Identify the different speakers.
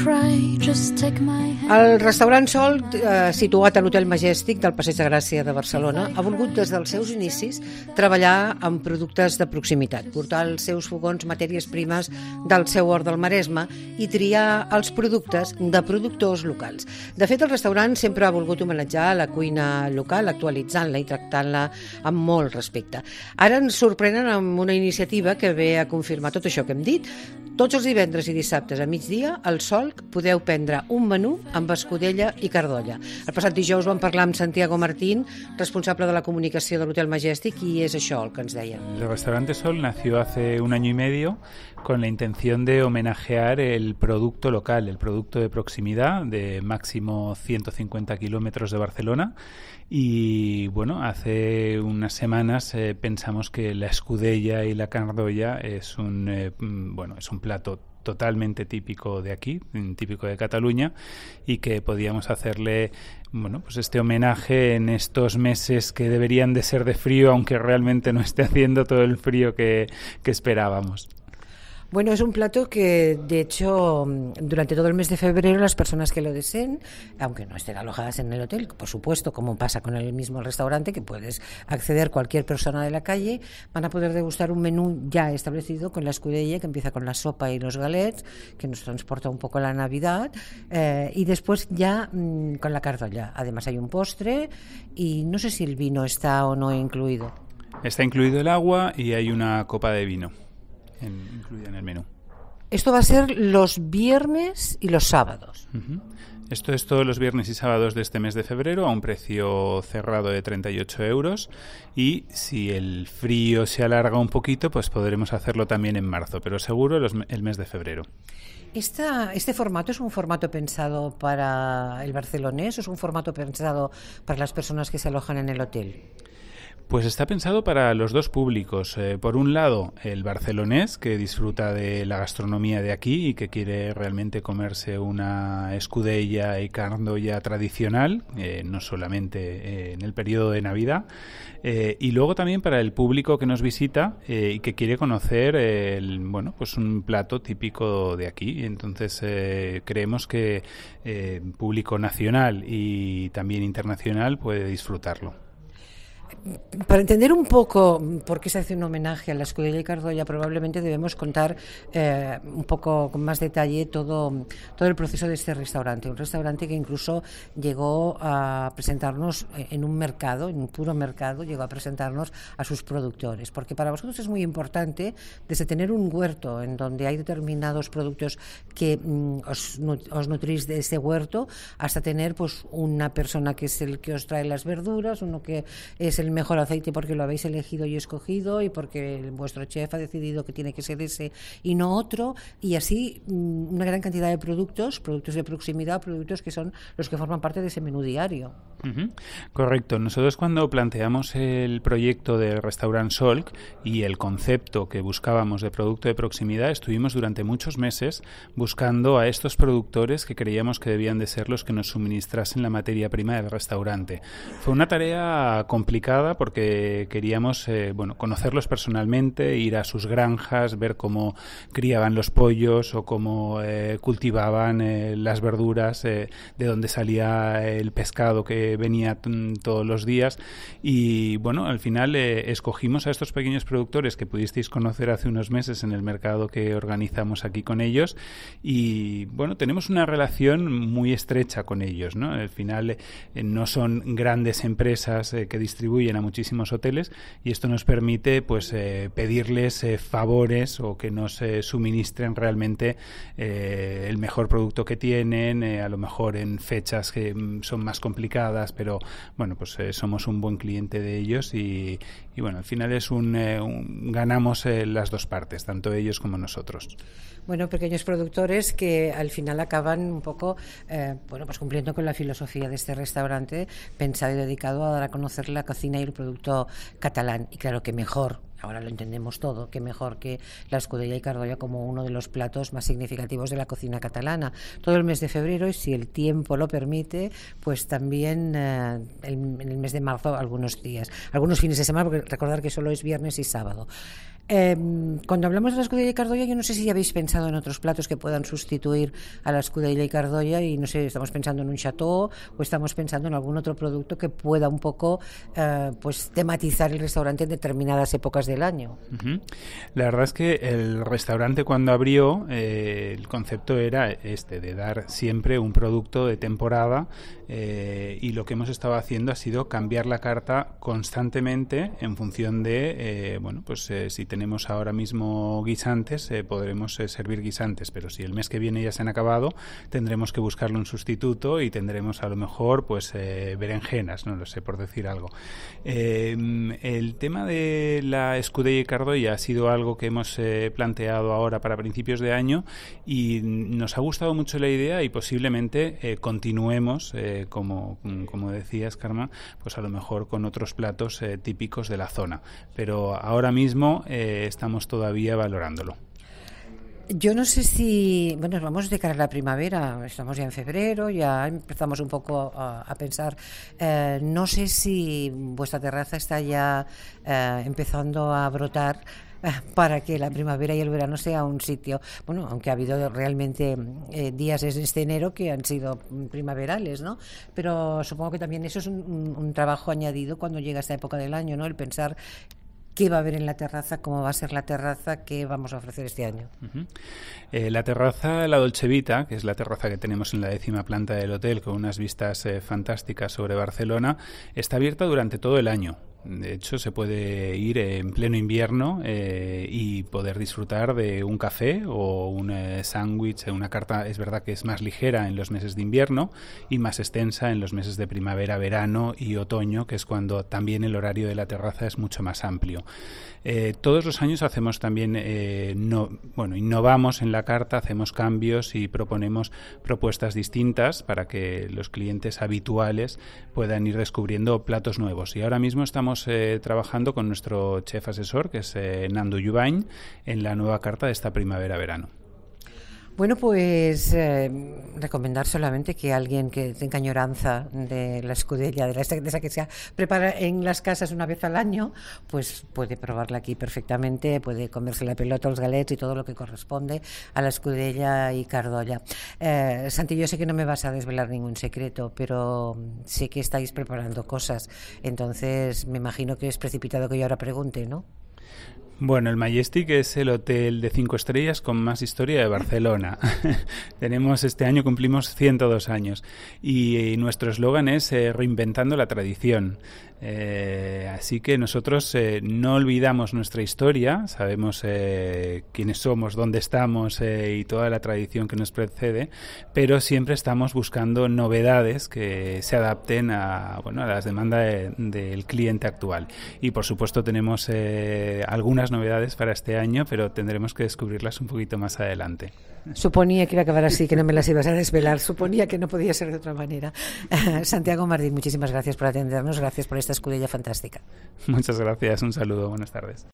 Speaker 1: El restaurant Sol, situat a l'Hotel Majestic del Passeig de Gràcia de Barcelona, ha volgut des dels seus inicis treballar amb productes de proximitat, portar els seus fogons matèries primes del seu hort del Maresme i triar els productes de productors locals. De fet, el restaurant sempre ha volgut homenatjar la cuina local, actualitzant-la i tractant-la amb molt respecte. Ara ens sorprenen amb una iniciativa que ve a confirmar tot això que hem dit. Tots els divendres i dissabtes a migdia, al Solc, podeu prendre un menú amb escudella i cardolla. El passat dijous vam parlar amb Santiago Martín, responsable de la comunicació de l'Hotel Majestic, i és això el que ens deia.
Speaker 2: El restaurante Sol nació hace 1 año y medio con la intención de homenajear el producto local, el producto de proximidad de máximo 150 kilómetros de Barcelona. Y bueno, hace unas semanas pensamos que la escudella y la cardolla es un plato totalmente típico de aquí, típico de Cataluña, y que podíamos hacerle pues este homenaje en estos meses que deberían de ser de frío, aunque realmente no esté haciendo todo el frío que esperábamos.
Speaker 1: Bueno, es un plato que, de hecho, durante todo el mes de febrero las personas que lo deseen, aunque no estén alojadas en el hotel, por supuesto, como pasa con el mismo restaurante, que puedes acceder cualquier persona de la calle, van a poder degustar un menú ya establecido con la escudella, que empieza con la sopa y los galets, que nos transporta un poco a la Navidad, y después ya con la cardolla. Además hay un postre y no sé si el vino está o no incluido.
Speaker 2: Está incluido el agua y hay una copa de vino incluida en el menú.
Speaker 1: Esto va a ser los viernes y los sábados.
Speaker 2: Uh-huh. Esto es todos los viernes y sábados de este mes de febrero a un precio cerrado de 38 euros, y si el frío se alarga un poquito, pues podremos hacerlo también en marzo, pero seguro el mes de febrero.
Speaker 1: ¿Este formato es un formato pensado para el barcelonés o es un formato pensado para las personas que se alojan en el hotel?
Speaker 2: Pues está pensado para los dos públicos. Por un lado, el barcelonés, que disfruta de la gastronomía de aquí y que quiere realmente comerse una escudella y cardolla tradicional, no solamente en el periodo de Navidad. Y luego también para el público que nos visita y que quiere conocer un plato típico de aquí. Entonces creemos que público nacional y también internacional puede disfrutarlo.
Speaker 1: Para entender un poco por qué se hace un homenaje a la escudella y cardolla, probablemente debemos contar un poco con más detalle todo el proceso de este restaurante. Un restaurante que incluso llegó a presentarnos en un mercado, en un puro mercado, llegó a presentarnos a sus productores. Porque para vosotros es muy importante, desde tener un huerto en donde hay determinados productos que os nutrís de ese huerto, hasta tener pues una persona que es el que os trae las verduras, uno que es el mejor aceite porque lo habéis elegido y escogido y porque vuestro chef ha decidido que tiene que ser ese y no otro, y así una gran cantidad de productos de proximidad, productos que son los que forman parte de ese menú diario.
Speaker 2: Uh-huh. Correcto. Nosotros cuando planteamos el proyecto del restaurant Solc y el concepto que buscábamos de producto de proximidad, estuvimos durante muchos meses buscando a estos productores que creíamos que debían de ser los que nos suministrasen la materia prima del restaurante. Fue una tarea complicada porque queríamos conocerlos personalmente, ir a sus granjas, ver cómo criaban los pollos o cómo cultivaban las verduras, de dónde salía el pescado que venía todos los días, y al final escogimos a estos pequeños productores que pudisteis conocer hace unos meses en el mercado que organizamos aquí con ellos, y tenemos una relación muy estrecha con ellos, ¿no? Al final no son grandes empresas que distribuyen a muchísimos hoteles, y esto nos permite pedirles favores o que nos suministren realmente el mejor producto que tienen, a lo mejor en fechas que son más complicadas, pero somos un buen cliente de ellos, y al final es ganamos las dos partes, tanto ellos como nosotros.
Speaker 1: Bueno, pequeños productores que al final acaban un poco cumpliendo con la filosofía de este restaurante, pensado y dedicado a dar a conocer la cocina y el producto catalán. Y claro, que mejor, ahora lo entendemos todo, que mejor que la escudella y cardolla como uno de los platos más significativos de la cocina catalana. Todo el mes de febrero, y si el tiempo lo permite, pues también en el mes de marzo algunos días, algunos fines de semana, porque recordar que solo es viernes y sábado. Cuando hablamos de la escudella y cardolla, yo no sé si ya habéis pensado en otros platos que puedan sustituir a la escudella y cardolla, y no sé, estamos pensando en un chateau o estamos pensando en algún otro producto que pueda un poco pues tematizar el restaurante en determinadas épocas del año.
Speaker 2: Uh-huh. La verdad es que el restaurante, cuando abrió, el concepto era de dar siempre un producto de temporada, y lo que hemos estado haciendo ha sido cambiar la carta constantemente en función de si tenemos ahora mismo guisantes, podremos servir guisantes, pero si el mes que viene ya se han acabado, tendremos que buscarle un sustituto y tendremos a lo mejor berenjenas, no lo sé, por decir algo. El tema de la escudella y cardolla ha sido algo que hemos planteado ahora para principios de año, y nos ha gustado mucho la idea, y posiblemente continuemos, como decías, Carmen, pues a lo mejor con otros platos típicos de la zona, pero ahora mismo estamos todavía valorándolo.
Speaker 1: Yo no sé si, vamos de cara a la primavera, estamos ya en febrero, ya empezamos un poco a pensar, no sé si vuestra terraza está ya empezando a brotar para que la primavera y el verano sea un sitio, aunque ha habido realmente días desde este enero que han sido primaverales, ¿no? Pero supongo que también eso es un trabajo añadido cuando llega esta época del año, ¿no? El pensar qué va a haber en la terraza, cómo va a ser la terraza, qué vamos a ofrecer este año.
Speaker 2: Uh-huh. La terraza La Dolce Vita, que es la terraza que tenemos en la 10ª planta del hotel, con unas vistas fantásticas sobre Barcelona, está abierta durante todo el año. De hecho, se puede ir en pleno invierno y poder disfrutar de un café o un sándwich, una carta. Es verdad que es más ligera en los meses de invierno y más extensa en los meses de primavera, verano y otoño, que es cuando también el horario de la terraza es mucho más amplio. Todos los años hacemos también, innovamos en la carta, hacemos cambios y proponemos propuestas distintas para que los clientes habituales puedan ir descubriendo platos nuevos. Y ahora mismo estamos trabajando con nuestro chef asesor, que es Nando Yubain, en la nueva carta de esta primavera-verano.
Speaker 1: Bueno, pues recomendar solamente que alguien que tenga añoranza de la escudella, de esa que se prepara en las casas una vez al año, pues puede probarla aquí perfectamente, puede comerse la pelota, los galets y todo lo que corresponde a la escudella y cardolla. Santi, yo sé que no me vas a desvelar ningún secreto, pero sé que estáis preparando cosas, entonces me imagino que es precipitado que yo ahora pregunte, ¿no?
Speaker 2: Bueno, el Majestic es el hotel de 5 estrellas con más historia de Barcelona. Este año cumplimos 102 años y nuestro eslogan es reinventando la tradición. Así que nosotros no olvidamos nuestra historia, sabemos quiénes somos, dónde estamos y toda la tradición que nos precede, pero siempre estamos buscando novedades que se adapten a las demandas del cliente actual. Y por supuesto tenemos algunas novedades para este año, pero tendremos que descubrirlas un poquito más adelante.
Speaker 1: Suponía que iba a acabar así, que no me las ibas a desvelar, suponía que no podía ser de otra manera. Santiago Martín, muchísimas gracias por atendernos, gracias por esta escudella fantástica.
Speaker 2: Muchas gracias, un saludo, buenas tardes.